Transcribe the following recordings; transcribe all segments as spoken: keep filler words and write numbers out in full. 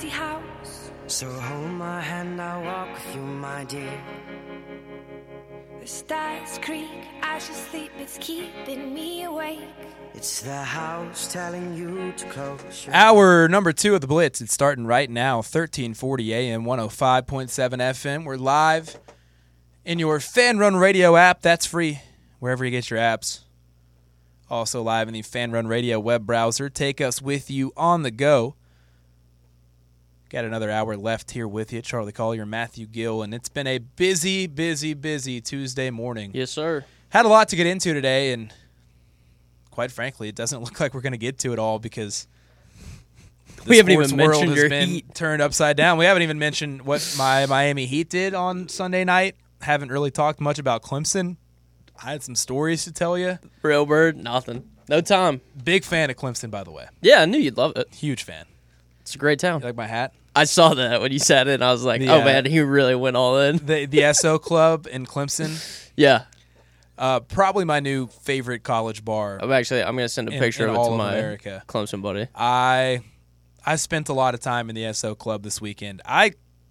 empty house. So hold my hand, I'll walk with you, my dear. The stars creak, I should sleep, it's keeping me awake. It's the house telling you to close your Hour number two of the Blitz. It's starting right now, thirteen forty A M, one oh five point seven F M. We're live in your Fan Run Radio app. That's free wherever you get your apps. Also live in the Fan Run Radio web browser. Take us with you on the go. Got another hour left here with you. Charlie Collier, Matthew Gill, and it's been a busy, busy, busy Tuesday morning. Yes, sir. Had a lot to get into today, and quite frankly, it doesn't look like we're going to get to it all because the we haven't sports even world mentioned has your been Heat. turned upside down. We haven't even mentioned what my Miami Heat did on Sunday night. Haven't really talked much about Clemson. I had some stories to tell you. Real Bird, nothing. No time. Big fan of Clemson, by the way. Yeah, I knew you'd love it. Huge fan. It's a great town. You like my hat? I saw that when you said it, and I was like, The, oh, uh, man, he really went all in. The the S O Club in Clemson. Yeah. Uh, probably my new favorite college bar. I'm actually, I'm going to send a In- picture in of it all to of my America. Clemson buddy. I I spent a lot of time in the S O Club this weekend. I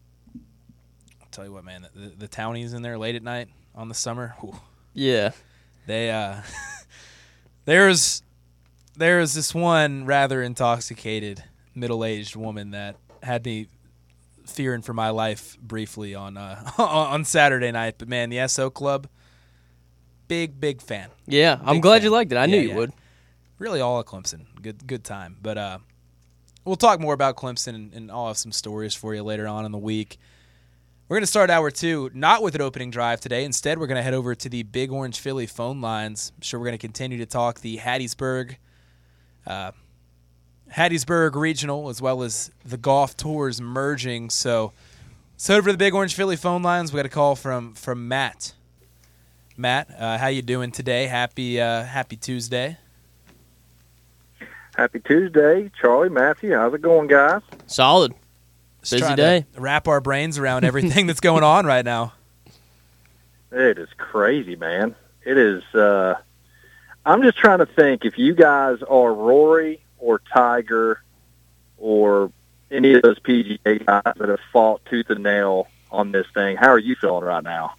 I'll tell you what, man, the, the townies in there late at night on the summer. Whew, Yeah. they uh, there's there's this one rather intoxicated middle-aged woman that had me fearing for my life briefly on uh, on Saturday night. But man, the S O Club, big big fan. Yeah, I'm Big glad fan. you liked it. I knew Yeah, you yeah. would. Really all at Clemson. Good good time. But uh, we'll talk more about Clemson, and, and I'll have some stories for you later on in the week. We're going to start hour two, not with an opening drive today. Instead, we're going to head over to the Big Orange Philly phone lines. I'm sure we're going to continue to talk the Hattiesburg, uh, Hattiesburg Regional, as well as the golf tours merging. So, so over to the Big Orange Philly phone lines. We got a call from from Matt. Matt, uh, how you doing today? Happy uh, Happy Tuesday. Happy Tuesday, Charlie, Matthew. How's it going, guys? Solid. Just Busy trying day. to wrap our brains around everything that's going on right now. It is crazy, man. It is. Uh, I'm just trying to think if you guys are Rory or Tiger or any of those P G A guys that have fought tooth and nail on this thing. How are you feeling right now?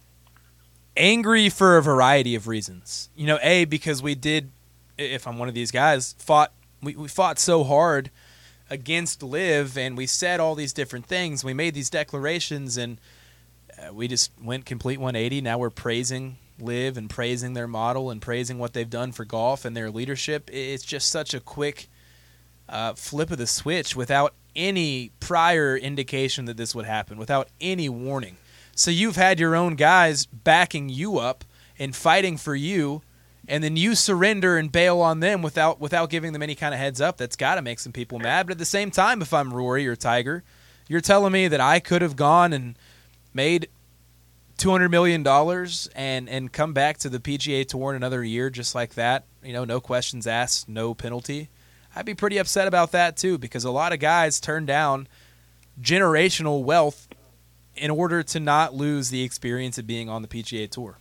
Angry for a variety of reasons. You know, A, because we did, if I'm one of these guys, fought we, we fought so hard against Liv, and we said all these different things. We made these declarations, and uh, we just went complete one eighty. Now we're praising Liv and praising their model and praising what they've done for golf and their leadership. It's just such a quick uh, flip of the switch without any prior indication that this would happen, without any warning. So you've had your own guys backing you up and fighting for you, and then you surrender and bail on them without without giving them any kind of heads up. That's got to make some people mad. But at the same time, if I'm Rory or Tiger, you're telling me that I could have gone and made two hundred million dollars and, and come back to the P G A Tour in another year just like that, you know, no questions asked, no penalty. I'd be pretty upset about that too, because a lot of guys turn down generational wealth in order to not lose the experience of being on the P G A Tour.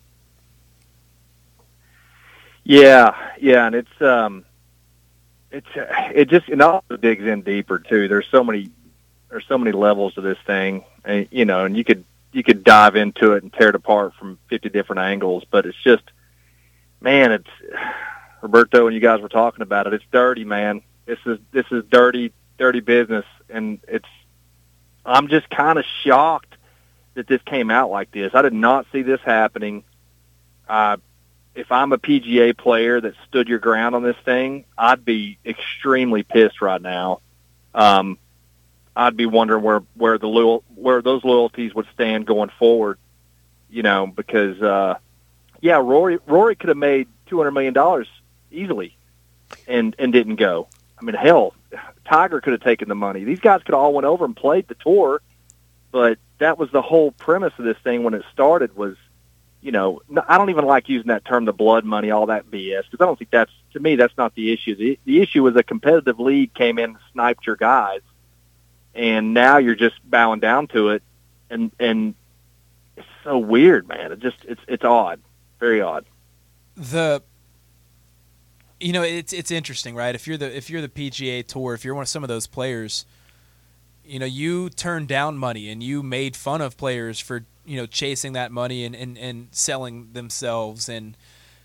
Yeah, yeah, and it's um, it's uh, it just it also digs in deeper too. There's so many there's so many levels to this thing, and you know, and you could you could dive into it and tear it apart from fifty different angles, but it's just, man, it's Roberto and you guys were talking about it. It's dirty, man. This is this is dirty, dirty business, and it's. I'm just kind of shocked that this came out like this. I did not see this happening. Uh, if I'm a P G A player that stood your ground on this thing, I'd be extremely pissed right now. Um, I'd be wondering where where the loyal, where those loyalties would stand going forward. You know, because uh, yeah, Rory Rory could have made two hundred million dollars easily, and and didn't go. I mean, hell, Tiger could have taken the money. These guys could have all went over and played the tour, but that was the whole premise of this thing when it started was, you know, I don't even like using that term, the blood money, all that B S, because I don't think that's, to me, that's not the issue. The, the issue was a competitive league came in and sniped your guys, and now you're just bowing down to it, and and it's so weird, man. It just, it's it's odd, very odd. The You know, it's it's interesting, right? If you're the if you're the P G A Tour, if you're one of some of those players, you know, you turned down money and you made fun of players for, you know, chasing that money and, and, and selling themselves. And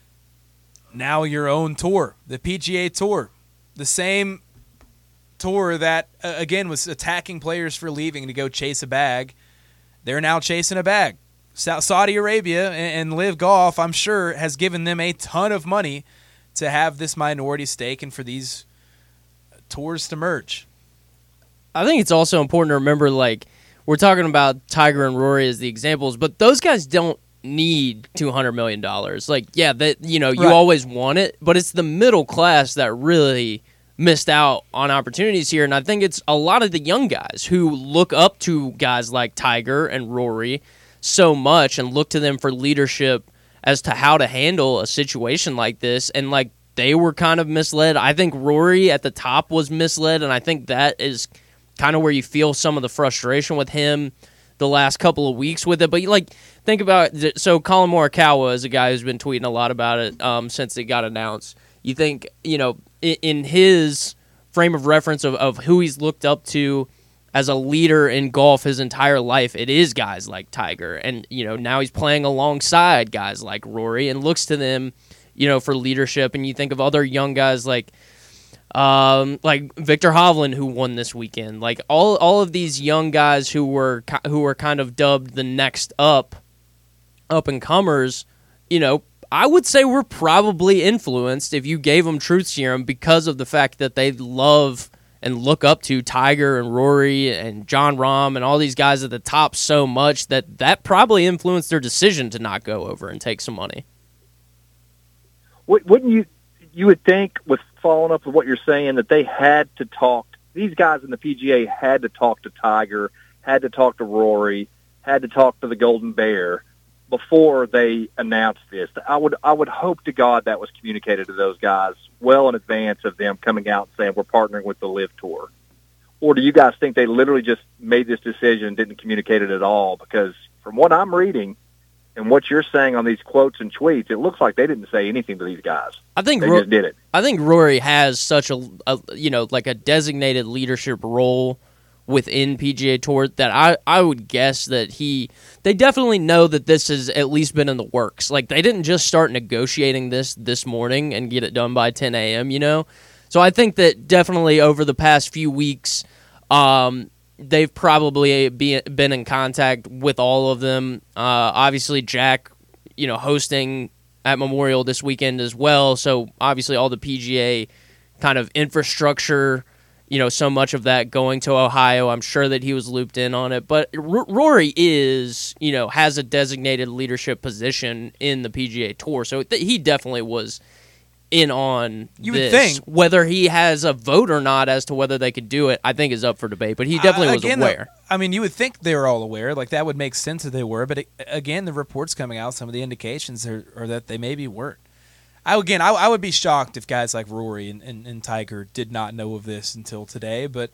now your own tour, the P G A Tour, the same tour that, uh, again, was attacking players for leaving to go chase a bag. They're now chasing a bag. Sa- Saudi Arabia and, and Live Golf, I'm sure, has given them a ton of money to have this minority stake and for these tours to merge. I think it's also important to remember, like, we're talking about Tiger and Rory as the examples, but those guys don't need two hundred million dollars. Like, yeah, that, you know, you Right. always want it, but it's the middle class that really missed out on opportunities here. And I think it's a lot of the young guys who look up to guys like Tiger and Rory so much and look to them for leadership as to how to handle a situation like this. And, like, they were kind of misled. I think Rory at the top was misled, and I think that is kind of where you feel some of the frustration with him the last couple of weeks with it. But, like, think about it. So Colin Morikawa is a guy who's been tweeting a lot about it um, since it got announced. You think, you know, in, in his frame of reference of, of who he's looked up to as a leader in golf his entire life, it is guys like Tiger. And, you know, now he's playing alongside guys like Rory and looks to them, you know, for leadership. And you think of other young guys like um, like Victor Hovland, who won this weekend. Like all all of these young guys who were who were kind of dubbed the next up up and comers, you know, I would say we're probably influenced if you gave them truth serum because of the fact that they love and look up to Tiger and Rory and John Rahm and all these guys at the top so much that that probably influenced their decision to not go over and take some money. Wouldn't you? You would think, with following up with what you're saying, that they had to talk. These guys in the P G A had to talk to Tiger, had to talk to Rory, had to talk to the Golden Bear before they announced this. I would, I would hope to God that was communicated to those guys well in advance of them coming out and saying we're partnering with the Live Tour. Or do you guys think they literally just made this decision and didn't communicate it at all? Because from what I'm reading and what you're saying on these quotes and tweets, it looks like they didn't say anything to these guys. I think they Ro- just did it. I think Rory has such a, a, you know, like a designated leadership role within P G A Tour that I, I would guess that he, they definitely know that this has at least been in the works. Like, they didn't just start negotiating this this morning and get it done by ten a.m., you know? So I think that definitely over the past few weeks, um, they've probably be, been in contact with all of them. Uh, obviously, Jack, you know, hosting at Memorial this weekend as well. So obviously, all the P G A kind of infrastructure, you know, so much of that going to Ohio. I'm sure that he was looped in on it. But R- Rory is, you know, has a designated leadership position in the P G A Tour. So th- he definitely was in on You this. would think. Whether he has a vote or not as to whether they could do it, I think is up for debate. But he definitely Uh, was again, aware. though, I mean, you would think they were all aware. Like, that would make sense if they were. But, it, again, the reports coming out, some of the indications are, are that they maybe weren't. I, again, I, I would be shocked if guys like Rory and, and, and Tiger did not know of this until today. But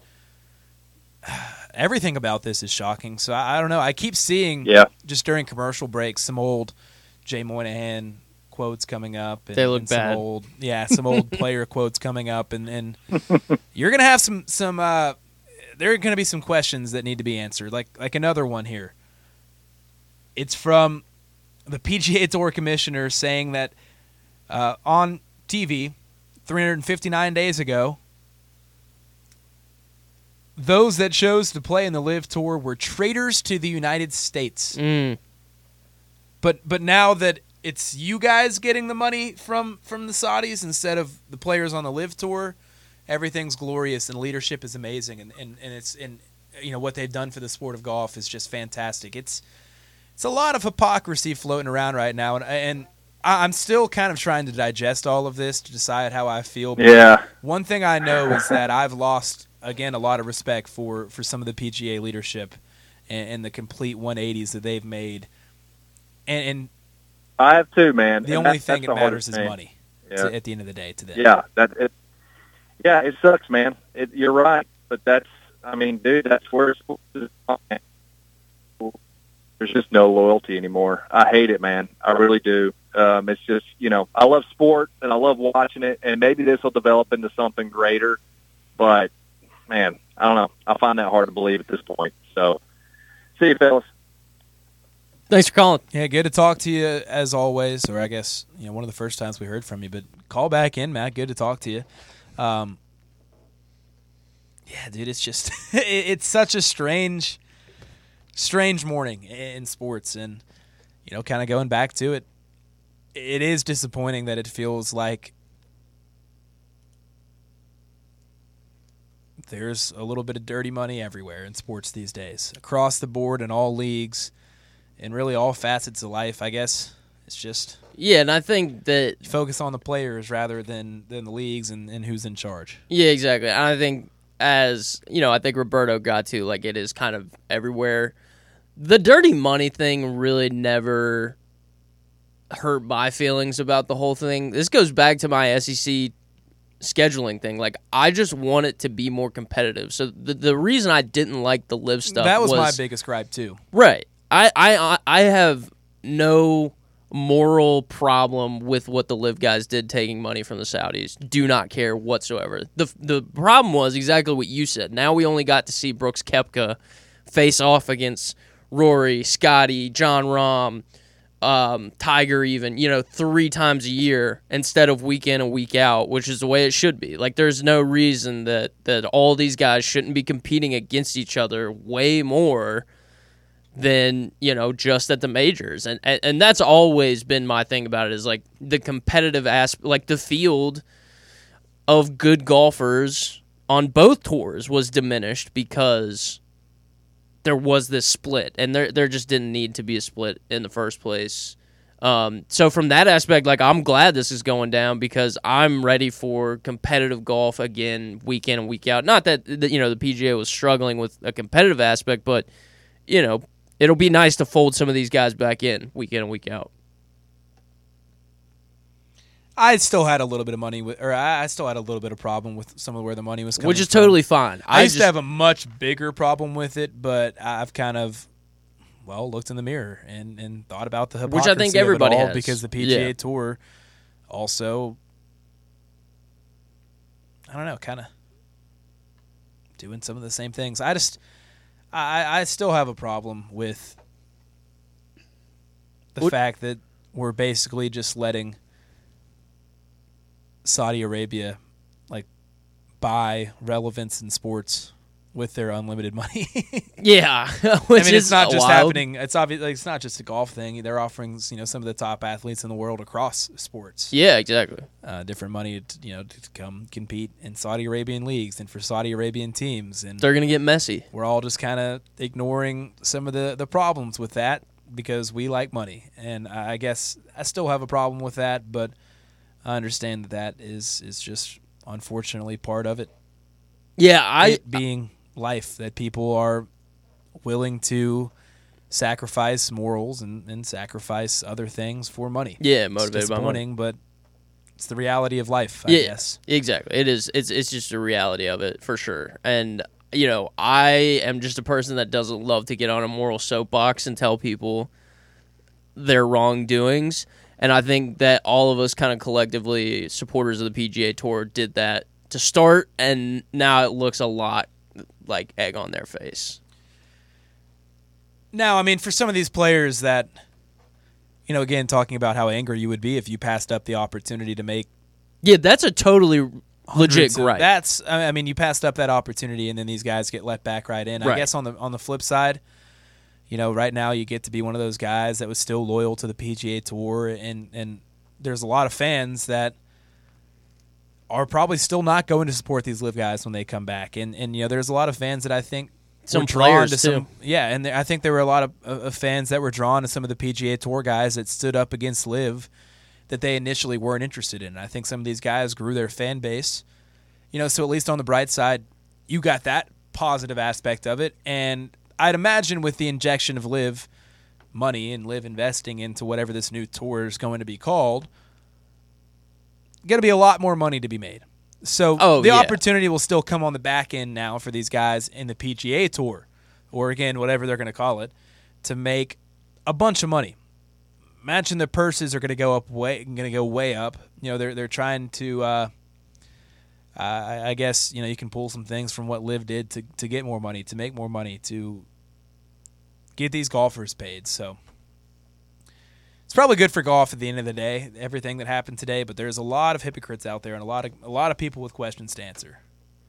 everything about this is shocking. So, I, I don't know. I keep seeing, Yeah. just during commercial breaks, some old Jay Moynihan quotes coming up. And, They look and some bad. Old, yeah, some old player quotes coming up. And, and you're going to have some, some uh, there are going to be some questions that need to be answered. Like, like another one here. It's from the P G A Tour commissioner saying that uh, on T V three hundred fifty-nine days ago, those that chose to play in the Live Tour were traitors to the United States. Mm. But but now that it's you guys getting the money from, from the Saudis instead of the players on the Live Tour, everything's glorious and leadership is amazing, and, and, and it's and you know what they've done for the sport of golf is just fantastic. It's it's a lot of hypocrisy floating around right now, and and I- I'm still kind of trying to digest all of this to decide how I feel. But Yeah. one thing I know is that I've lost again a lot of respect for, for some of the P G A leadership and, and the complete one eighties that they've made, and, and I have too, man. the And only that- thing that's that the matters hardest is thing. money. Yeah. To, at the end of the day, to them. Yeah, that it. Yeah, it sucks, man. It, you're right, but that's. I mean, dude, that's where it's. There's just no loyalty anymore. I hate it, man. I really do. Um, it's just, you know, I love sport and I love watching it, and maybe this will develop into something greater, but man, I don't know. I find that hard to believe at this point. So, see you, fellas. Thanks for calling. Yeah, good to talk to you as always. Or I guess you know one of the first times we heard from you, but call back in, Matt. Good to talk to you. Um, yeah, dude, it's just it's such a strange, strange morning in sports, and you know, kind of going back to it, it is disappointing that it feels like there's a little bit of dirty money everywhere in sports these days, across the board in all leagues. In really all facets of life, I guess it's just Yeah, and I think that focus on the players rather than, than the leagues and, and who's in charge. yeah, exactly. And I think as you know, I think Roberto got to like it is kind of everywhere. The dirty money thing really never hurt my feelings about the whole thing. This goes back to my S E C scheduling thing. Like I just want it to be more competitive. So the the reason I didn't like the live stuff That was, was my biggest gripe too. right. I, I I have no moral problem with what the Live guys did taking money from the Saudis. Do not care whatsoever. The the problem was exactly what you said. Now we only got to see Brooks Koepka face off against Rory, Scotty, John Rahm, um, Tiger even, you know, three times a year instead of week in and week out, which is the way it should be. Like there's no reason that, that all these guys shouldn't be competing against each other way more than, you know, just at the majors. And, and and that's always been my thing about it is, like, the competitive aspect, like, the field of good golfers on both tours was diminished because there was this split, and there there just didn't need to be a split in the first place. Um, so from that aspect, like, I'm glad this is going down because I'm ready for competitive golf again week in and week out. Not that, you know, the P G A was struggling with a competitive aspect, but, you know, it'll be nice to fold some of these guys back in week in and week out. I still had a little bit of money with, or I still had a little bit of problem with some of where the money was coming Which is from. totally fine. I, I used just, to have a much bigger problem with it, but I've kind of, well, looked in the mirror and, and thought about the hypocrisy Which I think of it everybody all has. because the P G A Yeah. Tour also, I don't know, kind of doing some of the same things. I just, I, I still have a problem with the What- fact that we're basically just letting Saudi Arabia like buy relevance in sports with their unlimited money. yeah. Which I mean, is it's not just wild. happening. It's obvious. Like, it's not just a golf thing. They're offering, you know, some of the top athletes in the world across sports, Yeah, exactly. uh, different money, to, you know, to come compete in Saudi Arabian leagues and for Saudi Arabian teams, and They're going to get messy. we're all just kind of ignoring some of the the problems with that because we like money. And I guess I still have a problem with that, but I understand that that is is just unfortunately part of it. Yeah, I It being life, that people are willing to sacrifice morals and, and sacrifice other things for money. yeah, It's motivated by money. disappointing, but it's the reality of life, I Yeah, guess. exactly. It is. It's it's just a reality of it for sure. And you know, I am just a person that doesn't love to get on a moral soapbox and tell people their wrongdoings. And I think that all of us kind of collectively, supporters of the P G A Tour, did that to start, and now it looks a lot like egg on their face. Now, I mean, for some of these players that, you know, again, talking about how angry you would be if you passed up the opportunity to make Yeah, that's a totally legit hundreds of- gripe. That's, I mean, you passed up that opportunity, and then these guys get let back right in. I Right. guess on the on the flip side, you know, right now you get to be one of those guys that was still loyal to the P G A Tour, and and there's a lot of fans that are probably still not going to support these live guys when they come back, and and you know, there's a lot of fans that I think Some were drawn players, to too. some, yeah, and there, I think there were a lot of, of fans that were drawn to some of the P G A Tour guys that stood up against live that they initially weren't interested in. I think some of these guys grew their fan base, you know, so at least on the bright side, you got that positive aspect of it, and I'd imagine with the injection of live money and live investing into whatever this new tour is going to be called, going to be a lot more money to be made. So Oh, the yeah. opportunity will still come on the back end now for these guys in the P G A Tour, or again, whatever they're going to call it, to make a bunch of money. Imagine the purses are going to go up way, going to go way up. You know, they're they're trying to. Uh, uh, I, I guess you know you can pull some things from what Liv did to to get more money, to make more money, to get these golfers paid. So it's probably good for golf at the end of the day, everything that happened today. But there's a lot of hypocrites out there and a lot of a lot of people with questions to answer.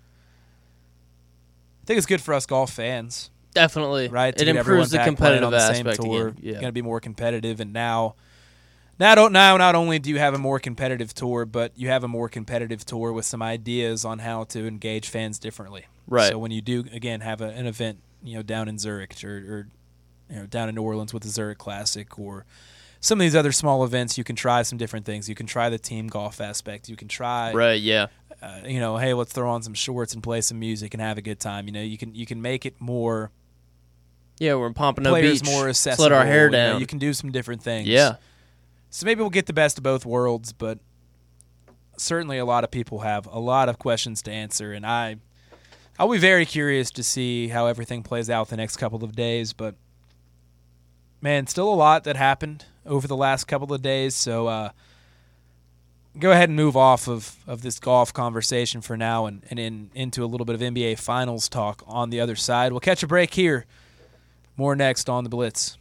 I think it's good for us golf fans. Definitely, right? To it get improves the everyone back playing competitive on the same aspect tour. again. Yeah. Going to be more competitive, and now, now, don't now. Not only do you have a more competitive tour, but you have a more competitive tour with some ideas on how to engage fans differently. Right. So when you do again have a, an event, you know, down in Zurich or, or you know down in New Orleans with the Zurich Classic or some of these other small events, you can try some different things. You can try the team golf aspect. You can try, right? Yeah. Uh, you know, hey, let's throw on some shorts and play some music and have a good time. You know, you can you can make it more. Yeah, we're in Pompano Players Beach. more Let's accessible. let our hair You know, down. You can do some different things. Yeah. So maybe we'll get the best of both worlds, but certainly a lot of people have a lot of questions to answer, and I, I'll be very curious to see how everything plays out the next couple of days. But man, still a lot that happened over the last couple of days. So uh, go ahead and move off of, of this golf conversation for now, and, and in into a little bit of N B A Finals talk on the other side. We'll catch a break here. More next on the Blitz.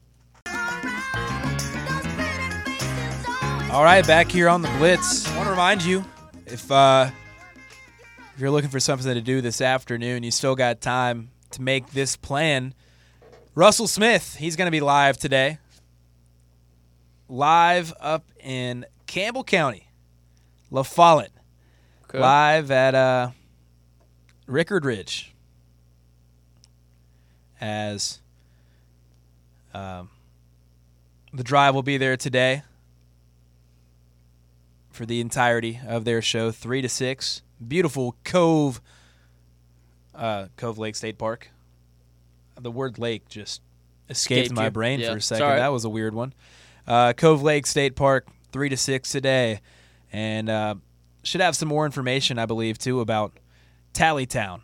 All right, back here on the Blitz. I want to remind you, if uh, if you're looking for something to do this afternoon, you still got time to make this plan. Russell Smith, he's going to be live today. Live up in Campbell County, La Follette. Okay. Live at uh, Rickard Ridge. As um, the drive will be there today for the entirety of their show, three to six. Beautiful Cove, uh, Cove Lake State Park. The word lake just escaped Escaped my you. brain Yeah, for a second. sorry. That was a weird one. Uh, Cove Lake State Park, three to six today, and uh, should have some more information, I believe, too, about Tallytown.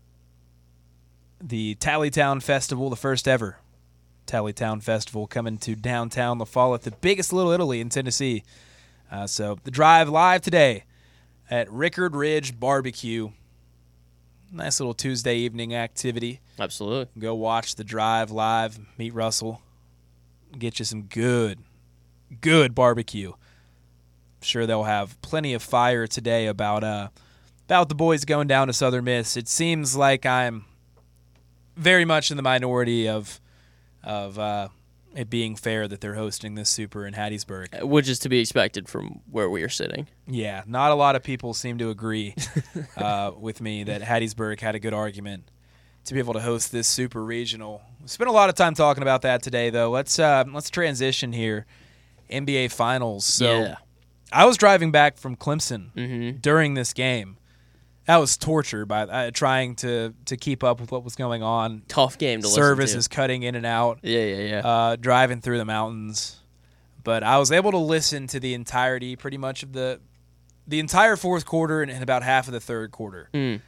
The Tallytown Festival, the first ever Tallytown Festival, coming to downtown La Follette, the biggest Little Italy in Tennessee. Uh, so the drive live today at Rickard Ridge Barbecue. Nice little Tuesday evening activity. Absolutely. Go watch the drive live, meet Russell, get you some good, good barbecue. I'm sure they'll have plenty of fire today about uh about the boys going down to Southern Miss. It seems like I'm very much in the minority of of uh, it being fair that they're hosting this Super in Hattiesburg. Which is to be expected from where we are sitting. Yeah, not a lot of people seem to agree uh, with me that Hattiesburg had a good argument to be able to host this Super Regional. We spent a lot of time talking about that today, though. Let's uh, let's transition here. N B A Finals. So Yeah. I was driving back from Clemson Mm-hmm. during this game. That was torture by uh, trying to, to keep up with what was going on. Tough game to Service listen is cutting in and out. to. Yeah, yeah, yeah. Uh, driving through the mountains. But I was able to listen to the entirety, pretty much of the the entire fourth quarter and, and about half of the third quarter. Mm.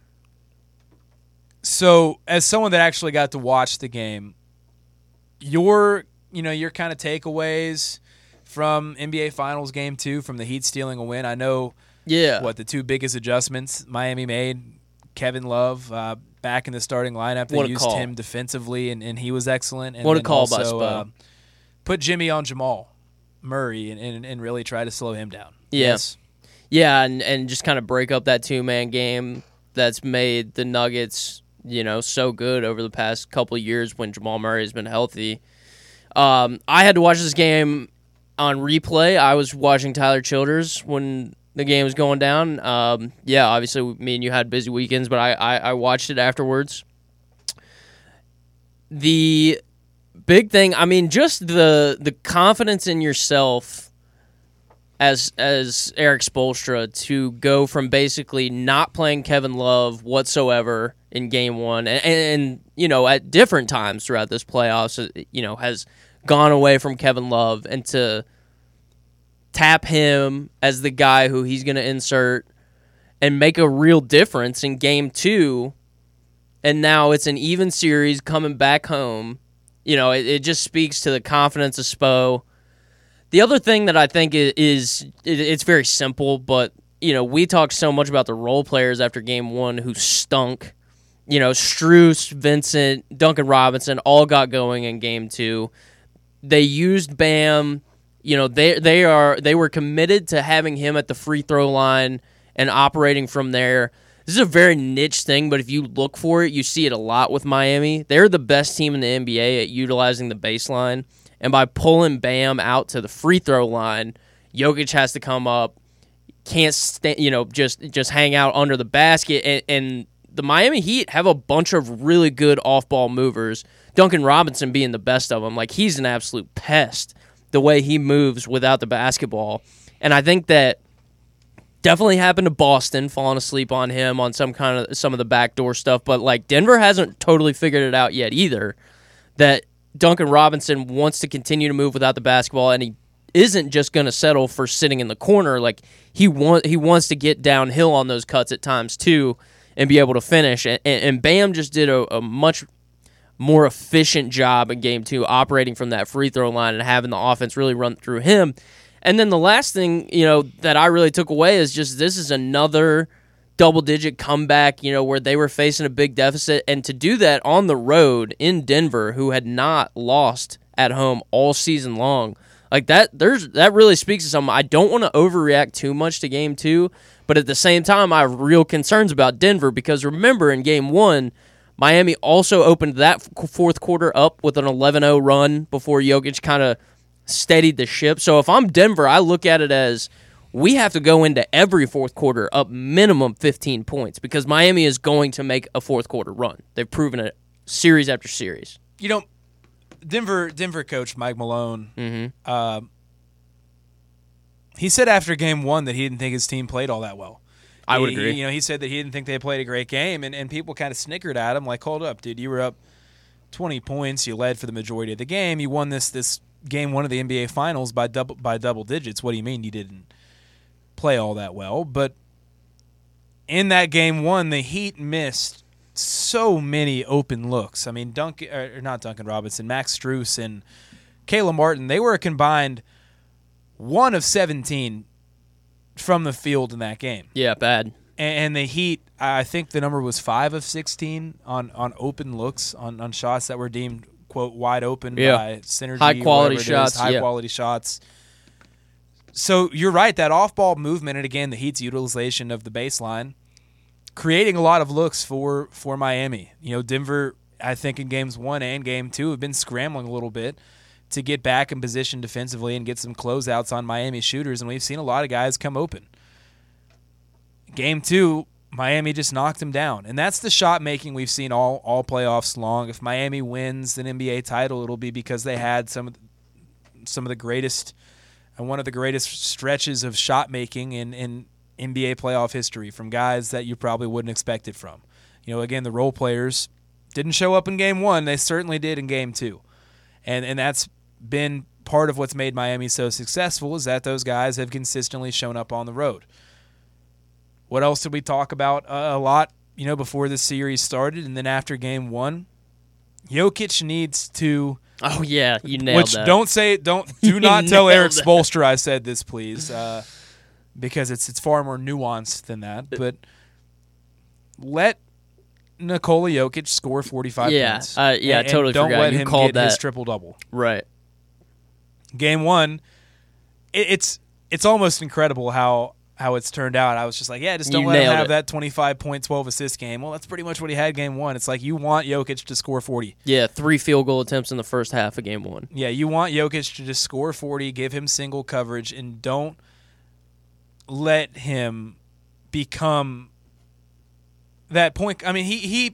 So, as someone that actually got to watch the game, your you know your kind of takeaways from N B A Finals Game Two, from the Heat stealing a win. I know Yeah. what the two biggest adjustments Miami made. Kevin Love uh, back in the starting lineup. They What a used call. him defensively, and, and he was excellent. And What a then call by also, Spo. uh, put Jimmy on Jamal Murray and, and, and really try to slow him down. Yeah. Yes. Yeah, and, and just kind of break up that two-man game that's made the Nuggets, you know, so good over the past couple of years when Jamal Murray has been healthy. Um, I had to watch this game on replay. I was watching Tyler Childers when the game was going down. Um, yeah, obviously, me and you had busy weekends, but I, I, I watched it afterwards. The big thing, I mean, just the the confidence in yourself as as Eric Spoelstra to go from basically not playing Kevin Love whatsoever in game one, and, and you know, at different times throughout this playoffs, you know, has gone away from Kevin Love, and to tap him as the guy who he's going to insert and make a real difference in game two, and now it's an even series coming back home. You know, it, it just speaks to the confidence of Spo. The other thing that I think is, is it, it's very simple, but you know, we talked so much about the role players after game one who stunk. You know, Strus, Vincent, Duncan Robinson all got going in game two. They used Bam. You know, they they are they were committed to having him at the free throw line and operating from there. This is a very niche thing, but if you look for it, you see it a lot with Miami. They're the best team in the N B A at utilizing the baseline, and by pulling Bam out to the free throw line, Jokic has to come up, can't sta- you know just just hang out under the basket, and, and the Miami Heat have a bunch of really good off-ball movers, Duncan Robinson being the best of them. Like, he's an absolute pest, the way he moves without the basketball. And I think that definitely happened to Boston, falling asleep on him on some kind of some of the backdoor stuff. But, like, Denver hasn't totally figured it out yet either, that Duncan Robinson wants to continue to move without the basketball, and he isn't just going to settle for sitting in the corner. Like, he, want, he wants to get downhill on those cuts at times, too, and be able to finish. And, and Bam just did a, a much more efficient job in game two, operating from that free throw line and having the offense really run through him. And then the last thing, you know, that I really took away is just this is another double-digit comeback, you know, where they were facing a big deficit. And to do that on the road in Denver, who had not lost at home all season long, like that, there's that really speaks to something. I don't want to overreact too much to game two, but at the same time, I have real concerns about Denver because remember in game one, Miami also opened that fourth quarter up with an eleven oh run before Jokic kind of steadied the ship. So if I'm Denver, I look at it as we have to go into every fourth quarter up minimum fifteen points because Miami is going to make a fourth quarter run. They've proven it series after series. You know, Denver Denver coach Mike Malone, Mm-hmm. uh, he said after game one that he didn't think his team played all that well. I would He- agree. he- you know, he said that he didn't think they played a great game, and, and people kind of snickered at him like, hold up, dude, you were up twenty points, you led for the majority of the game, you won this this game one of the N B A Finals by double by double digits. What do you mean you didn't play all that well? But in that game one, the Heat missed so many open looks. I mean, Duncan, or not Duncan Robinson, Max Strus and Caleb Martin, they were a combined one of seventeen from the field in that game. Yeah, bad. And the Heat, I think the number was five of sixteen on, on open looks, on, on shots that were deemed, quote, wide open Yeah. by Synergy. High-quality whatever it is, shots, yeah. High-quality shots. So you're right, that off-ball movement, and again, the Heat's utilization of the baseline, creating a lot of looks for, for Miami. You know, Denver, I think in games one and game two, have been scrambling a little bit to get back in position defensively and get some closeouts on Miami shooters, and we've seen a lot of guys come open. Game two, Miami just knocked him down, and that's the shot making we've seen all all playoffs long. If Miami wins an N B A title, it'll be because they had some of the, some of the greatest and one of the greatest stretches of shot making in, in N B A playoff history from guys that you probably wouldn't expect it from. You know, again, the role players didn't show up in game one; they certainly did in game two, and and that's been part of what's made Miami so successful is that those guys have consistently shown up on the road. What else did we talk about uh, a lot, you know, before this series started and then after game one? Jokic needs to. Oh yeah, you nailed which that. don't say don't do You not tell nailed Eric that. Spoelstra I said this, please, uh, because it's it's far more nuanced than that. But let Nikola Jokic score forty-five Yeah, points. uh, yeah, and, and totally don't forgot. let You him called get his that. triple double. Right. Game one, it, it's it's almost incredible how. how it's turned out. I was just like, yeah, just don't You let him nailed have it. that twenty-five point, twelve assist game. Well, that's pretty much what he had game one. It's like you want Jokic to score forty. Yeah, three field goal attempts in the first half of game one. Yeah, you want Jokic to just score forty, give him single coverage, and don't let him become that point. I mean, he he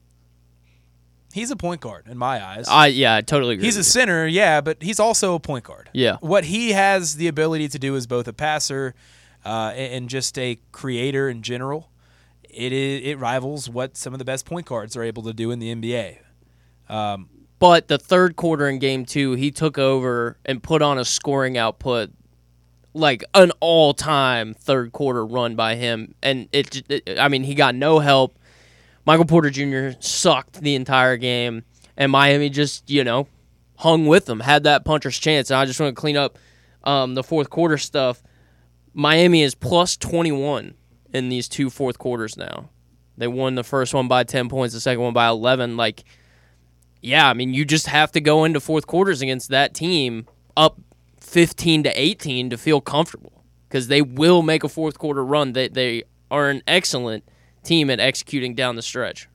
he's a point guard in my eyes. I yeah, I totally agree. He's a with center, yeah, but he's also a point guard. Yeah. What he has the ability to do is both a passer uh, and just a creator in general. It is, it rivals what some of the best point guards are able to do in the N B A. Um, you. But the third quarter in game two, he took over and put on a scoring output like an all-time third quarter run by him, and it, it I mean, he got no help. Michael Porter Junior sucked the entire game, and Miami just, you know, hung with them, had that puncher's chance. And I just want to clean up um, the fourth quarter stuff. Miami is plus twenty-one in these two fourth quarters now. They won the first one by ten points, the second one by eleven. Like, yeah, I mean, you just have to go into fourth quarters against that team up fifteen to eighteen to feel comfortable because they will make a fourth quarter run. They, they are an excellent team at executing down the stretch.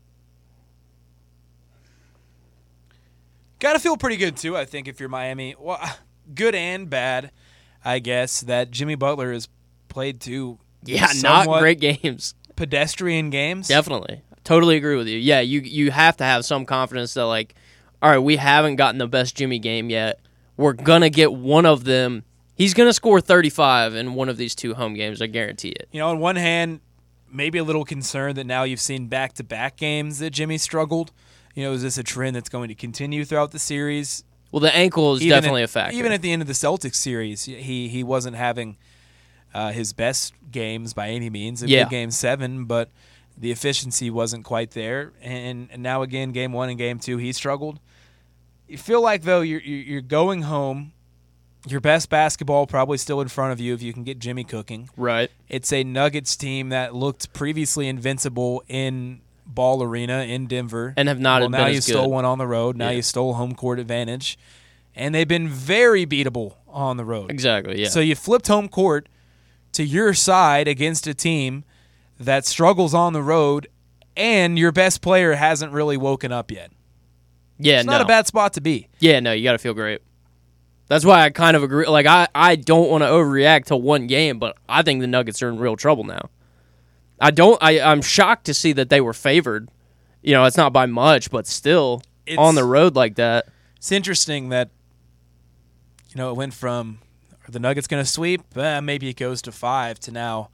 Got to feel pretty good, too, I think, if you're Miami. Well, good and bad, I guess, that Jimmy Butler has played two Yeah, not great games. Pedestrian games. Definitely. Totally agree with you. Yeah, you you have to have some confidence that, like, all right, we haven't gotten the best Jimmy game yet. We're going to get one of them. He's going to score thirty-five in one of these two home games. I guarantee it. You know, on one hand, maybe a little concerned that now you've seen back-to-back games that Jimmy struggled. You know, is this a trend that's going to continue throughout the series? Well, the ankle is even definitely at, a factor. Even at the end of the Celtics series, he he wasn't having uh, his best games by any means. A yeah. good game seven, but the efficiency wasn't quite there. And, and now again, game one and game two, he struggled. You feel like, though, you're you're going home. Your best basketball probably still in front of you if you can get Jimmy cooking. Right. It's a Nuggets team that looked previously invincible in Ball Arena in Denver. And have not well, been now as you good. stole one on the road. Now Yeah. you stole home court advantage. And they've been very beatable on the road. Exactly, yeah. So you flipped home court to your side against a team that struggles on the road, and your best player hasn't really woken up yet. yeah, It's no. not a bad spot to be. Yeah, no, you got to feel great. That's why I kind of agree. Like, I, I don't want to overreact to one game, but I think the Nuggets are in real trouble now. I don't. I, I'm shocked to see that they were favored. You know, it's not by much, but still It's- on the road like that. It's interesting that, you know, it went from, are the Nuggets going to sweep? Eh, maybe it goes to five to now.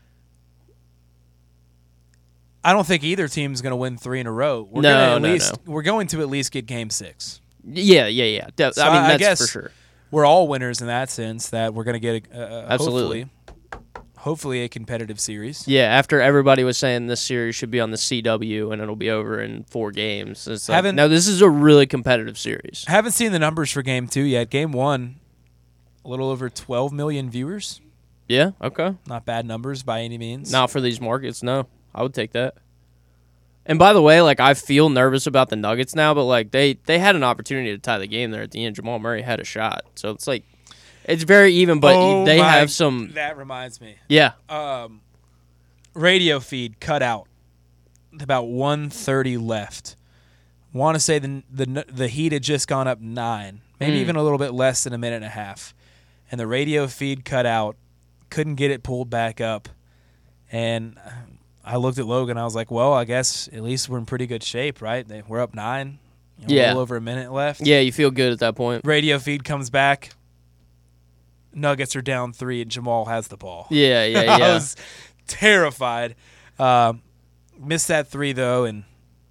I don't think either team's going to win three in a row. We're No, gonna at no, least, no. We're going to at least get game six. Yeah, yeah, yeah. De- So I mean, I- I that's guess- for sure. We're all winners in that sense, that we're going to get, a, a, Absolutely. hopefully, hopefully a competitive series. Yeah, after everybody was saying this series should be on the C W and it'll be over in four games. It's like, Haven't- no, this is a really competitive series. I haven't seen the numbers for game two yet. Game one, a little over twelve million viewers. Yeah, okay. Not bad numbers by any means. Not for these markets, no. I would take that. And by the way, like, I feel nervous about the Nuggets now, but like they, they had an opportunity to tie the game there at the end. Jamal Murray had a shot. So it's like it's very even, but Oh they my- have some That reminds me. yeah. Um, radio feed cut out. About one thirty left. Want to say the the the Heat had just gone up nine, maybe Mm. even a little bit less than a minute and a half, and the radio feed cut out. Couldn't get it pulled back up, and I looked at Logan. I was like, "Well, I guess at least we're in pretty good shape, right? They, we're up nine. You know, Yeah. a little over a minute left. Yeah, you feel good at that point. Radio feed comes back. Nuggets are down three, and Jamal has the ball. Yeah, yeah, I yeah. was terrified. Um, missed that three, though, and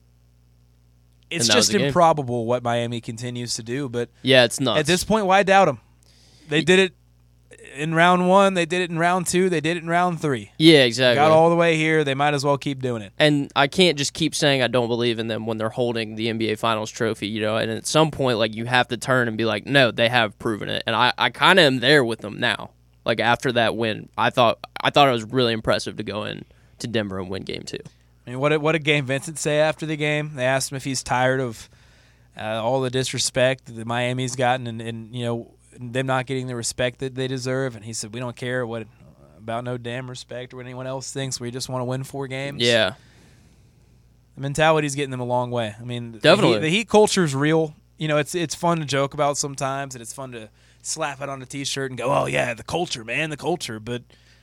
it's And that was just the game. improbable what Miami continues to do. But Yeah, it's nuts. at this point, why doubt them? They did it in round one. They did it in round two. They did it in round three. yeah, exactly. Got all the way here. They might as well keep doing it. And I can't just keep saying I don't believe in them when they're holding the N B A Finals trophy, you know. And at some point, like, you have to turn and be like, no, they have proven it. And I, I kind of am there with them now. Like, after that win, I thought I thought it was really impressive to go in to Denver and win Game Two. I mean, what did, what did Game Vincent say after the game? They asked him if he's tired of uh, all the disrespect that Miami's gotten, and, and you know them not getting the respect that they deserve. And he said, "We don't care what about no damn respect or what anyone else thinks. We just want to win four games." Yeah, the mentality's getting them a long way. I mean, Definitely. the Heat, the Heat culture is real. You know, it's it's fun to joke about sometimes, and it's fun to slap it on a T-shirt and go, "Oh yeah, the culture, man, the culture." But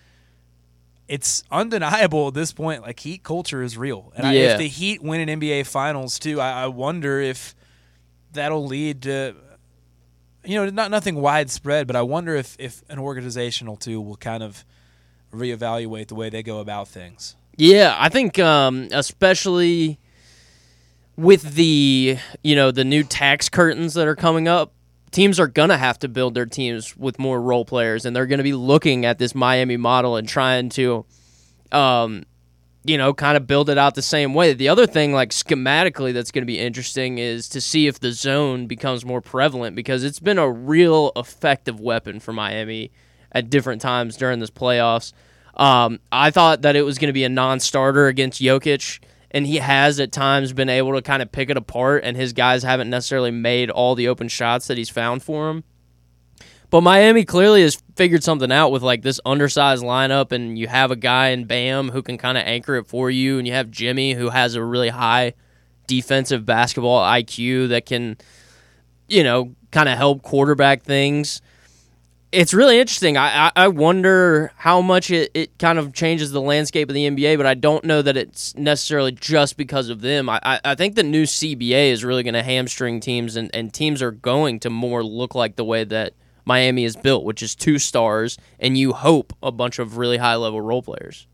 it's undeniable at this point. Like, Heat culture is real, and I, Yeah. if the Heat win an N B A Finals too, I, I wonder if that'll lead to, you know, not nothing widespread, but I wonder if if an organizational too will kind of reevaluate the way they go about things. yeah. I think um, especially with the you know the new tax curtains that are coming up, teams are going to have to build their teams with more role players, and they're going to be looking at this Miami model and trying to, um, you know, kind of build it out the same way. The other thing, like, schematically that's going to be interesting is to see if the zone becomes more prevalent, because it's been a real effective weapon for Miami at different times during this playoffs. Um, I thought that it was going to be a non-starter against Jokic, and he has at times been able to kind of pick it apart, and his guys haven't necessarily made all the open shots that he's found for him. But Miami clearly has figured something out with like this undersized lineup, and you have a guy in Bam who can kind of anchor it for you, and you have Jimmy who has a really high defensive basketball I Q that can, you know, kind of help quarterback things. It's really interesting. I, I, I wonder how much it, it kind of changes the landscape of the N B A, but I don't know that it's necessarily just because of them. I, I, I think the new C B A is really going to hamstring teams, and, and teams are going to more look like the way that Miami is built, which is two stars, and you hope a bunch of really high-level role players.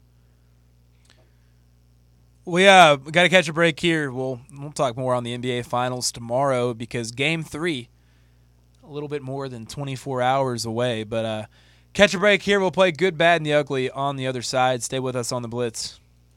We uh got to catch a break here. We'll we'll talk more on the N B A Finals tomorrow because Game Three, a little bit more than twenty-four hours away. But uh, catch a break here. We'll play Good, Bad, and the Ugly on the other side. Stay with us on the Blitz.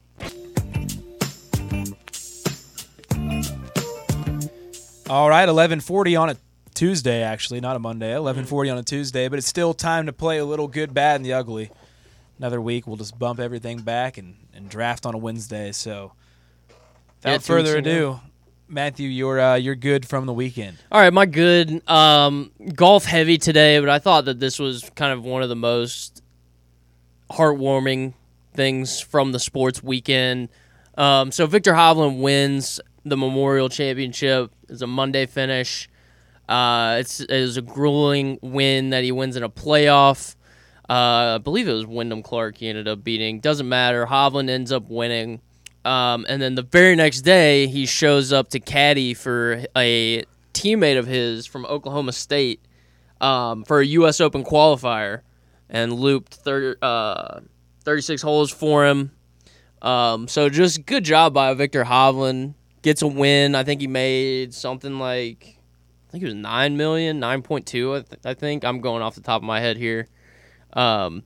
All right, eleven forty on a Tuesday, actually, not a Monday. eleven forty on a Tuesday, but it's still time to play a little Good, Bad, and the Ugly. Another week, we'll just bump everything back and, and draft on a Wednesday. So, without Yeah, further two weeks ado, Matthew, you're uh, you're good from the weekend. All right, my good. Um, golf heavy today, but I thought that this was kind of one of the most heartwarming things from the sports weekend. Um, so Victor Hovland wins the Memorial Championship. It's a Monday finish. Uh, it's it was a grueling win that he wins in a playoff. Uh, I believe it was Wyndham Clark he ended up beating. Doesn't matter. Hovland ends up winning. Um, and then the very next day, he shows up to caddy for a teammate of his from Oklahoma State um, for a U S Open qualifier and looped thirty, uh, thirty-six holes for him. Um, so just good job by Victor Hovland. Gets a win. I think he made something like... I think it was nine million dollars, nine point two, I, th- I think. I'm going off the top of my head here. Um,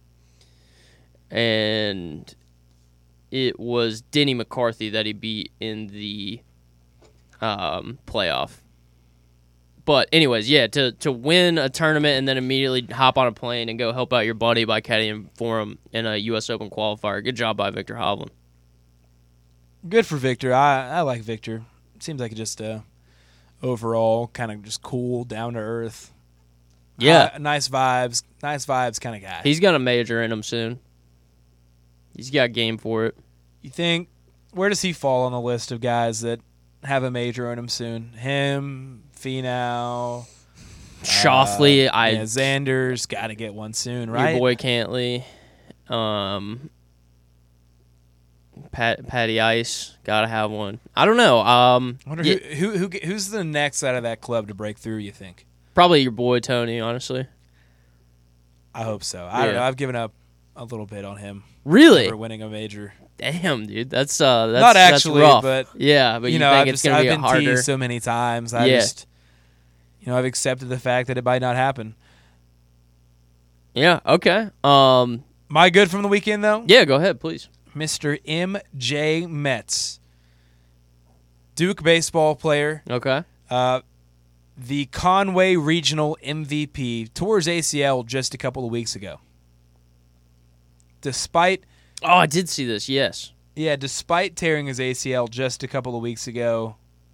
and it was Denny McCarthy that he beat in the um, playoff. But anyways, yeah, to, to win a tournament and then immediately hop on a plane and go help out your buddy by caddying for him in a U S Open qualifier. Good job by Victor Hovland. Good for Victor. I, I like Victor. Seems like just uh, overall kind of just cool, down to earth. Yeah. Uh, nice vibes. Nice vibes kind of guy. He's got a major in him soon. He's got game for it. You think, where does he fall on the list of guys that have a major in him soon? Him, Finau, Shoffley, uh, I yeah, Xander's got to get one soon, right? Your boy Cantley, um, Pat, Patty Ice, gotta have one. I don't know. Um, I wonder yeah, who, who who who's the next out of that club to break through, you think? probably your boy Tony. Honestly, I hope so. I don't Yeah. know. I've given up a little bit on him really? for winning a major. Damn, dude, that's uh, that's Not that's actually, rough. but yeah, but you, you know, think I've, it's just, gonna I've be a been harder? teased so many times. I Yeah. just, you know, I've accepted the fact that it might not happen. Yeah. Okay. Um. My good from the weekend, though? Yeah. Go ahead, please. Mister M J Metz, Duke baseball player, Okay. uh, the Conway Regional M V P, tore his A C L just a couple of weeks ago. Despite, Oh, I did see this. Yes. yeah, despite tearing his A C L just a couple of weeks ago,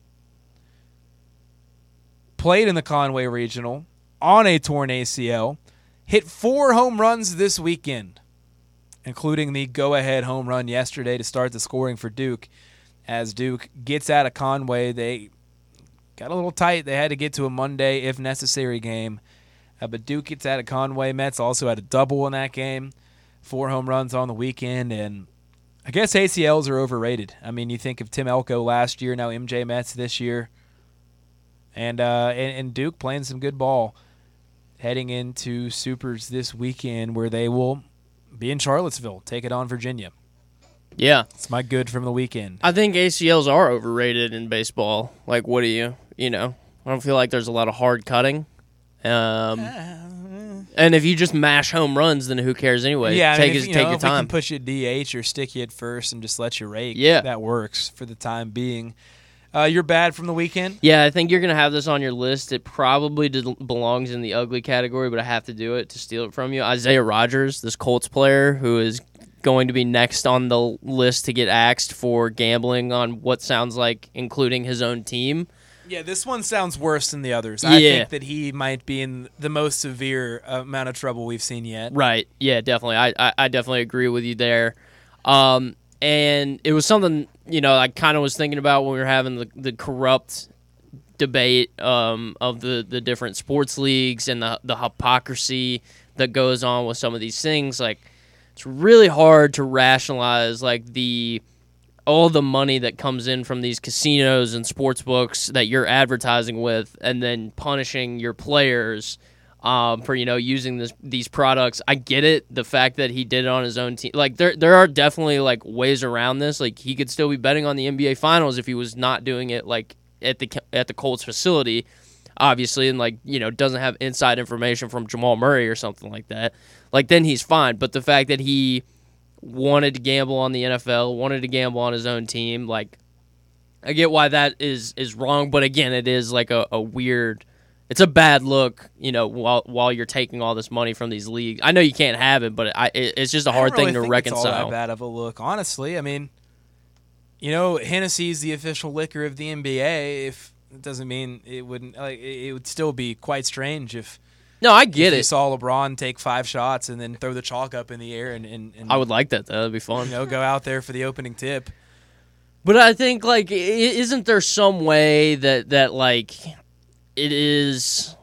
played in the Conway Regional on a torn A C L, hit four home runs this weekend, including the go-ahead home run yesterday to start the scoring for Duke. As Duke gets out of Conway, they got a little tight. They had to get to a Monday, if necessary, game. Uh, but Duke gets out of Conway. Metz also had a double in that game. Four home runs on the weekend. And I guess A C Ls are overrated. I mean, you think of Tim Elko last year, now M J Metz this year. And, uh, and, and Duke playing some good ball heading into Supers this weekend where they will be in Charlottesville, take it on Virginia. Yeah. It's my good from the weekend. I think A C Ls are overrated in baseball. Like, what do you, you know, I don't feel like there's a lot of hard cutting. Um, and if you just mash home runs, then who cares anyway? Yeah, I take mean, if, his, you take know, your if we time. can push you at D H or stick you at first and just let you rake, Yeah. that works for the time being. Uh, you're bad from the weekend? Yeah, I think you're going to have this on your list. It probably d- belongs in the ugly category, but I have to do it to steal it from you. Isaiah Rodgers, this Colts player who is going to be next on the list to get axed for gambling on what sounds like including his own team. Yeah, this one sounds worse than the others. I Yeah. think that he might be in the most severe amount of trouble we've seen yet. Right. Yeah, definitely. I, I, I definitely agree with you there. Um, and it was something, you know, I kind of was thinking about when we were having the, the corrupt debate um, of the, the different sports leagues and the, the hypocrisy that goes on with some of these things. Like, it's really hard to rationalize, like, the all the money that comes in from these casinos and sports books that you're advertising with and then punishing your players um, for, you know, using this, these products. I get it. The fact that he did it on his own team. Like, there there are definitely, like, ways around this. Like, he could still be betting on the N B A Finals if he was not doing it, like, at the at the Colts facility, obviously, and, like, you know, doesn't have inside information from Jamal Murray or something like that. Like, then he's fine. But the fact that he wanted to gamble on the N F L, wanted to gamble on his own team, like, I get why that is is wrong, but again, it is like a, a weird, it's a bad look, you know, while while you're taking all this money from these leagues. I know you can't have it, but I, it, it's just a hard I don't thing really to think It's all reconcile. that bad of a look, honestly. I mean, you know, Hennessy's the official liquor of the N B A. If it doesn't mean it wouldn't, like, it would still be quite strange if. No, I get if you it. saw LeBron take five shots and then throw the chalk up in the air and, and, and I would like that, though. That'd be fun. you know, go out there for the opening tip. But I think, like, i- isn't there some way that, that, like, it is,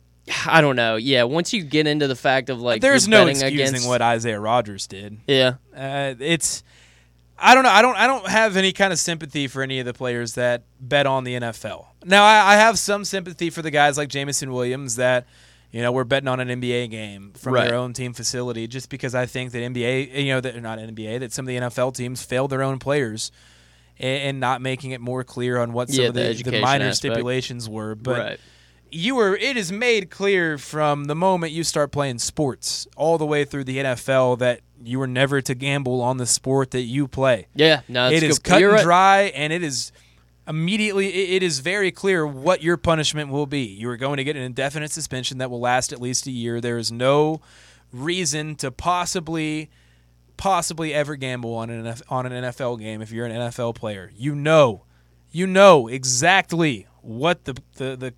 I don't know. Yeah, once you get into the fact of, like, There's you're no betting excusing against, what Isaiah Rodgers did. Yeah. Uh, it's, I don't know. I don't. I don't have any kind of sympathy for any of the players that bet on the N F L. Now, I, I have some sympathy for the guys like Jamison Williams that, you know, we're betting on an N B A game from Right. their own team facility, just because I think that N B A, you know, that not N B A, that some of the N F L teams failed their own players and, and not making it more clear on what some Yeah, of the the, the education minor aspect. stipulations were. But Right. you were. It is made clear from the moment you start playing sports all the way through the N F L that you were never to gamble on the sport that you play. Yeah, no, that's It is good. cut You're and right. dry, and it is immediately. It it is very clear what your punishment will be. You are going to get an indefinite suspension that will last at least a year. There is no reason to possibly, possibly ever gamble on an N F on an N F L game if you're an N F L player. You know, you know exactly what the the the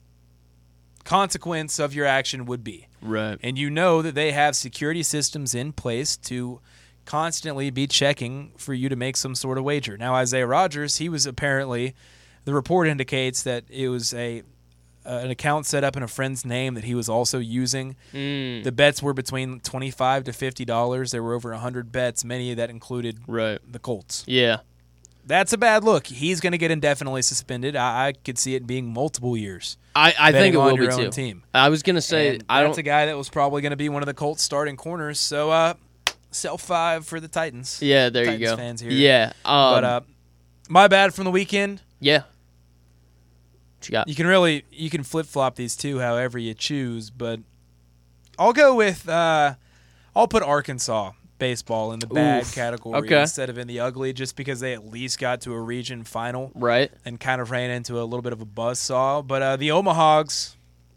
consequence of your action would be. Right. And you know that they have security systems in place to constantly be checking for you to make some sort of wager. Now, Isaiah Rodgers, he was apparently, the report indicates that it was a uh, an account set up in a friend's name that he was also using. Mm, The bets were between twenty-five to fifty dollars. There were over one hundred bets, many that included right. the Colts. Yeah. That's a bad look. He's going to get indefinitely suspended. I, I could see it being multiple years. I, I think betting it on will be your own too. team. I was gonna say And I that's don't. a guy that was probably going to be one of the Colts starting corners. So, uh, sell five for the Titans. Yeah, there Titans you go. fans here. Yeah. Um, but uh, my bad from the weekend. yeah. What you got? You can really you can flip flop these two however you choose, but I'll go with uh, I'll put Arkansas baseball in the bad Oof. category Okay. instead of in the ugly, just because they at least got to a region final Right. and kind of ran into a little bit of a buzzsaw. But uh, the Omahogs,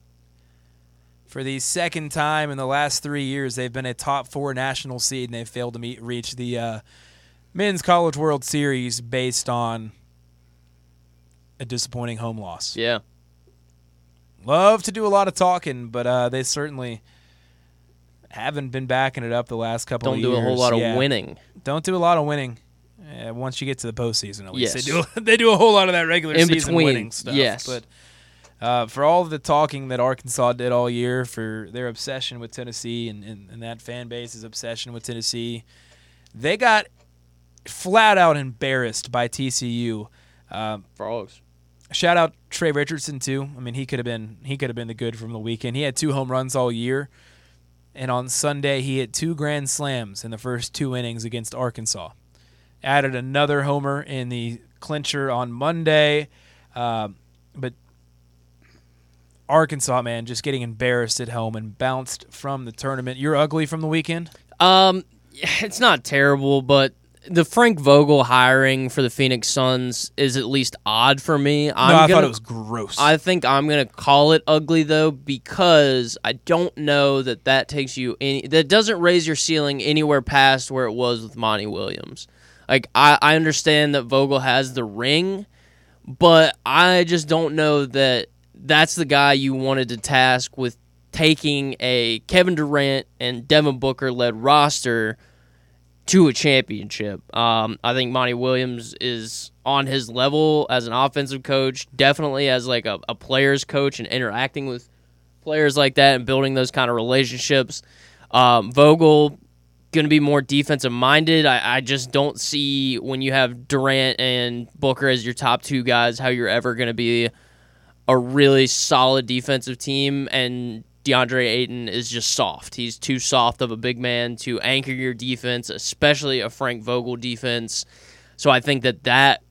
for the second time in the last three years, they've been a top four national seed, and they've failed to meet reach the uh, Men's College World Series based on a disappointing home loss. Yeah. Love to do a lot of talking, but uh, they certainly haven't been backing it up the last couple Don't of do years. a whole lot of Yeah. winning. Don't do a lot of winning. Uh, once you get to the postseason, at least Yes. they do. They do a whole lot of that regular In season between, winning stuff. yes. But uh, for all of the talking that Arkansas did all year, for their obsession with Tennessee and, and, and that fan base's obsession with Tennessee, they got flat out embarrassed by T C U. Um, Frogs. Shout out Trey Richardson too. I mean, he could have been he could have been the good from the weekend. He had two home runs all year, and on Sunday he hit two grand slams in the first two innings against Arkansas. Added another homer in the clincher on Monday, um, but Arkansas, man, just getting embarrassed at home and bounced from the tournament. You're ugly from the weekend. Um, it's not terrible, but the Frank Vogel hiring for the Phoenix Suns is at least odd for me. I'm no, I gonna, thought it was gross. I think I'm going to call it ugly, though, because I don't know that that takes you any, that doesn't raise your ceiling anywhere past where it was with Monty Williams. Like, I, I understand that Vogel has the ring, but I just don't know that that's the guy you wanted to task with taking a Kevin Durant and Devin Booker-led roster to a championship. Um, I think Monty Williams is on his level as an offensive coach, definitely as like a, a player's coach and interacting with players like that and building those kind of relationships. Um, Vogel going to be more defensive-minded. I, I just don't see when you have Durant and Booker as your top two guys how you're ever going to be a really solid defensive team, and DeAndre Ayton is just soft. He's too soft of a big man to anchor your defense, especially a Frank Vogel defense. So I think that that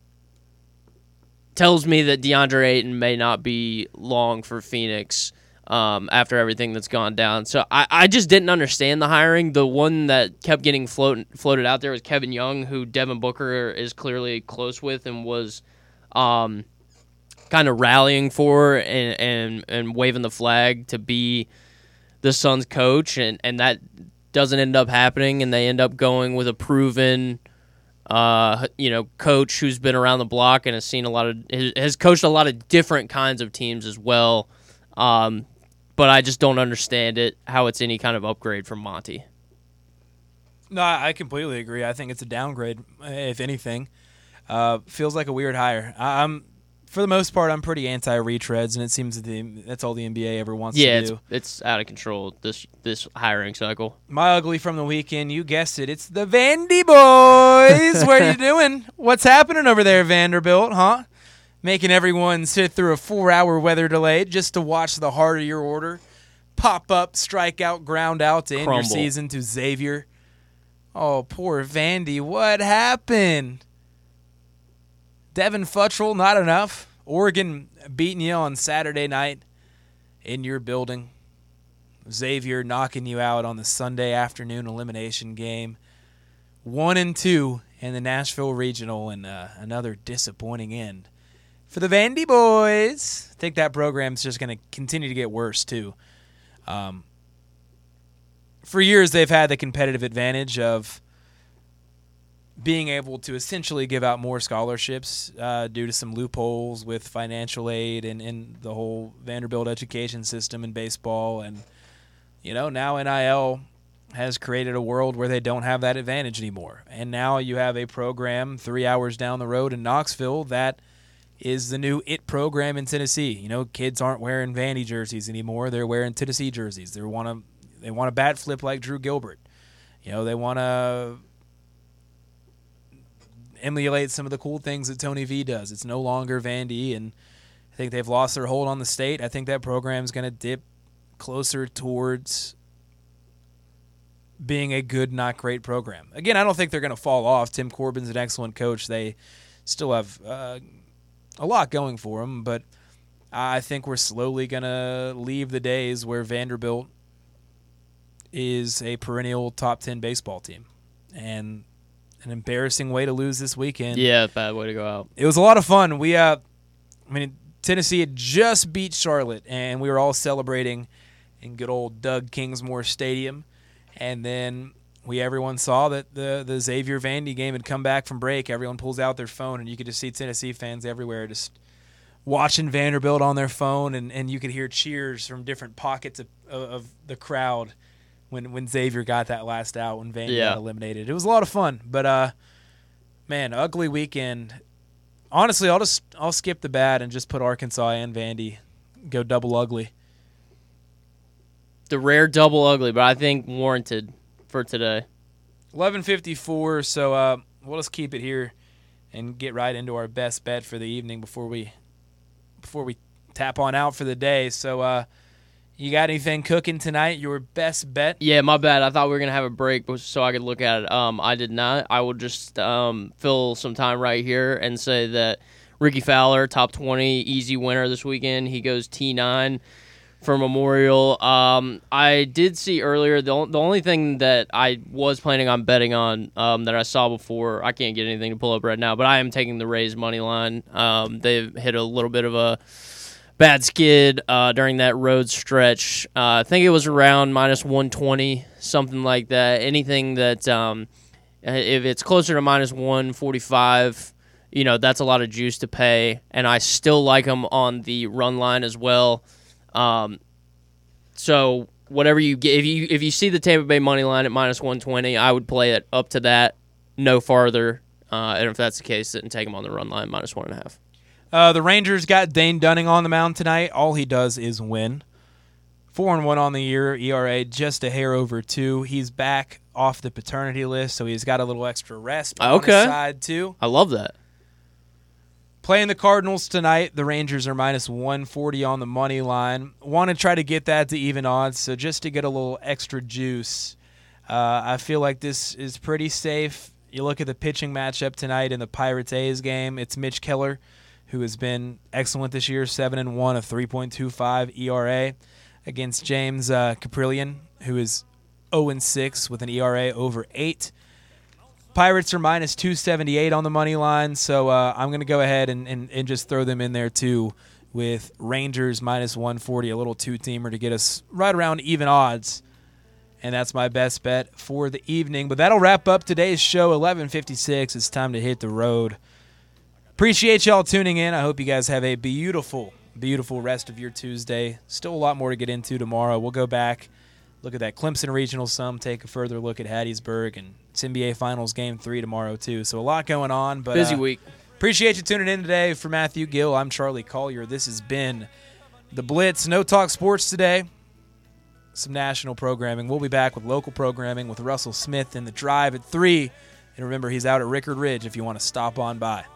tells me that DeAndre Ayton may not be long for Phoenix um, after everything that's gone down. So I, I just didn't understand the hiring. The one that kept getting float, floated out there was Kevin Young, who Devin Booker is clearly close with and was um, – kind of rallying for and, and and waving the flag to be the Suns coach, and, and that doesn't end up happening, and they end up going with a proven uh, you know, coach who's been around the block and has seen a lot of has coached a lot of different kinds of teams as well. Um, but I just don't understand it, how it's any kind of upgrade from Monty. No, I completely agree. I think it's a downgrade, if anything. Uh, feels like a weird hire. I, I'm For the most part, I'm pretty anti-retreads, and it seems that the, that's all the N B A ever wants yeah, to do. Yeah, it's, it's out of control, this this hiring cycle. My ugly from the weekend, you guessed it. It's the Vandy boys. What are you doing? What's happening over there, Vanderbilt, huh? Making everyone sit through a four-hour weather delay just to watch the heart of your order pop up, strike out, ground out to end Crumble. your season to Xavier. Oh, poor Vandy. What happened? Devin Futtrell, not enough. Oregon beating you on Saturday night in your building. Xavier knocking you out on the Sunday afternoon elimination game. One and two in the Nashville Regional, and uh, another disappointing end for the Vandy boys. I think that program's just going to continue to get worse, too. Um, for years, they've had the competitive advantage of being able to essentially give out more scholarships uh, due to some loopholes with financial aid and, and the whole Vanderbilt education system in baseball. And, you know, now N I L has created a world where they don't have that advantage anymore. And now you have a program three hours down the road in Knoxville that is the new it program in Tennessee. You know, kids aren't wearing Vandy jerseys anymore. They're wearing Tennessee jerseys. They want to they want a bat flip like Drew Gilbert. You know, they want to emulate some of the cool things that Tony V does. It's no longer Vandy, and I think they've lost their hold on the state. I think that program's going to dip closer towards being a good, not great program. Again, I don't think they're going to fall off. Tim Corbin's an excellent coach. They still have uh, a lot going for them, but I think we're slowly going to leave the days where Vanderbilt is a perennial top ten baseball team. And an embarrassing way to lose this weekend. Yeah, bad way to go out. It was a lot of fun. We, uh, I mean, Tennessee had just beat Charlotte, and we were all celebrating in good old Doug Kingsmore Stadium. And then we everyone saw that the the Xavier Vandy game had come back from break. Everyone pulls out their phone, and you could just see Tennessee fans everywhere just watching Vanderbilt on their phone, and, and you could hear cheers from different pockets of, of the crowd when when Xavier got that last out, when Vandy yeah. got eliminated. It was a lot of fun, but uh, man, ugly weekend. Honestly, I'll just I'll skip the bad and just put Arkansas and Vandy, go double ugly. The rare double ugly, but I think warranted for today. eleven fifty-four, so uh, we'll just keep it here and get right into our best bet for the evening before we before we tap on out for the day. So uh, you got anything cooking tonight? Your best bet? Yeah, my bad. I thought we were going to have a break so I could look at it. Um, I did not. I will just um, fill some time right here and say that Ricky Fowler, top twenty, easy winner this weekend. He goes T nine for Memorial. Um, I did see earlier, the, o- the only thing that I was planning on betting on um, that I saw before, I can't get anything to pull up right now, but I am taking the Rays money line. Um, they've hit a little bit of a bad skid uh, during that road stretch. Uh, I think it was around minus one twenty, something like that. Anything that, um, if it's closer to minus one forty-five, you know, that's a lot of juice to pay, and I still like them on the run line as well. Um, so whatever you get, if you if you see the Tampa Bay money line at minus one twenty, I would play it up to that, no farther. Uh, and if that's the case, then take them on the run line minus one and a half. Uh, the Rangers got Dane Dunning on the mound tonight. All he does is win. Four and one on the year, E R A just a hair over two. He's back off the paternity list, so he's got a little extra rest on Okay. his side too. I love that. Playing the Cardinals tonight, the Rangers are minus one forty on the money line. Want to try to get that to even odds, so just to get a little extra juice, uh, I feel like this is pretty safe. You look at the pitching matchup tonight in the Pirates-A's game, it's Mitch Keller, who has been excellent this year, seven and one, a three point two five E R A, against James uh, Caprillion, who is oh and six with an E R A over eight. Pirates are minus two seventy-eight on the money line, so uh, I'm going to go ahead and, and, and just throw them in there too with Rangers minus one forty, a little two-teamer to get us right around even odds. And that's my best bet for the evening. But that'll wrap up today's show, eleven fifty-six. It's time to hit the road. Appreciate y'all tuning in. I hope you guys have a beautiful, beautiful rest of your Tuesday. Still a lot more to get into tomorrow. We'll go back, look at that Clemson Regional some, take a further look at Hattiesburg, and it's N B A Finals Game three tomorrow too. So a lot going on. But Busy uh, week. Appreciate you tuning in today. For Matthew Gill, I'm Charlie Collier. This has been The Blitz. No Talk Sports today. Some national programming. We'll be back with local programming with Russell Smith in The Drive at three. And remember, he's out at Rickard Ridge if you want to stop on by.